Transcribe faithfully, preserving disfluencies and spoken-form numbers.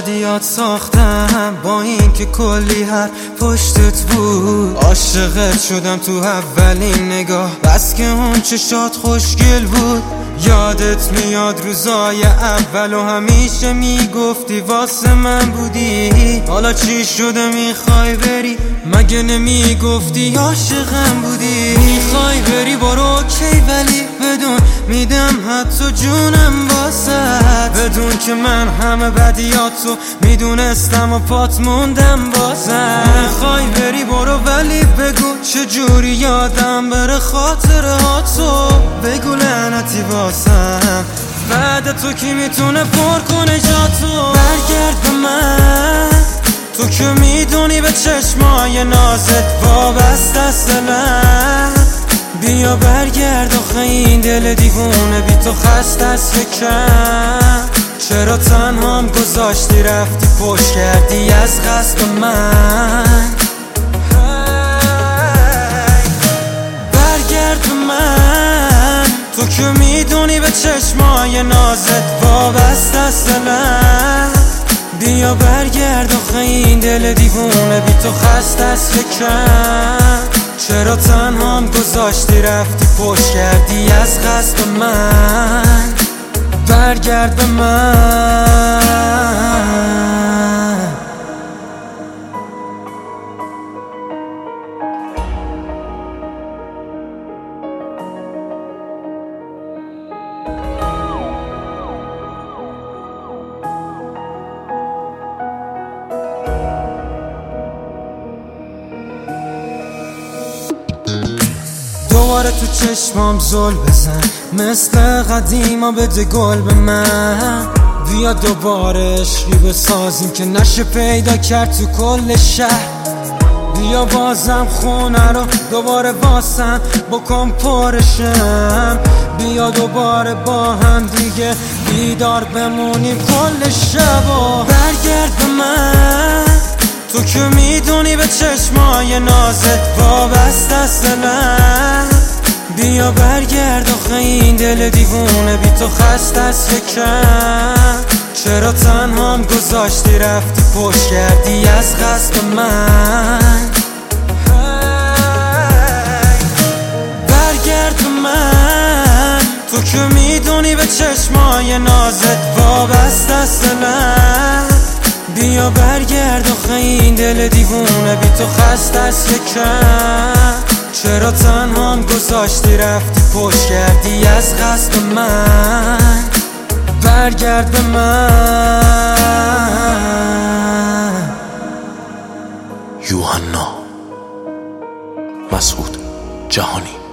بدیات ساختم با این که کلی هر پشتت بود. عاشقت شدم تو اولین نگاه، بس که اون چشات خوشگل بود. یادت میاد روزای اول و همیشه میگفتی واسه من بودی. حالا چی شده میخوای بری؟ مگه نمیگفتی عاشقم بودی؟ میخوای بری برو کی، ولی بدون میدم حتی جونم واسد. بدون که من همه بدیاتو میدونستم و پات موندم بازم. میخوای بری برو ولی بگو چجوری یادم بره خاطرهاتو. بگو لعنتی واسم، بعد تو کی میتونه پر کنه جاتو. برگرد به من، تو که میدونی به چشمای نازت وابسته است دلم. بیا برگرد آخه این دل دیوونه بی تو خسته است یکم. چرا تنهام گذاشتی رفتی پشت کردی از قصد من؟ برگرد به من، تو که میدونی به چشمای نازت وابسته است دلم. بیا برگرد آخه این دل دیوونه بی تو خسته است یکم. چرا تنهام گذاشتی رفتی پشت کردی از قصد من؟ برگرد به من. دوباره تو چشمام زل بزن، مثل قدیما بده گل به من. بیا دوباره عشقی بسازیم که نشه پیدا کرد تو کل شهر. بیا بازم خونه رو دوباره واسم بکن پرشم. بیا دوباره با هم دیگه بیدار بمونیم کل شبا. برگرد به من، تو که میدونی به چشمای نازت وابسته است دلم. بیا برگرد آخه این دل دیوونه بی تو خسته است یکم. چرا تنهام گذاشتی رفتی پشت کردی از قصد من؟ برگرد به من، تو که میدونی به چشمای نازت وابسته است دلم. بیا برگرد آخه این دل دیوونه بی تو خسته است یکم. چرا تنهام گذاشتی رفتی پشت کردی از قصد من؟ برگرد به من. یوحنا مسعود جهانی.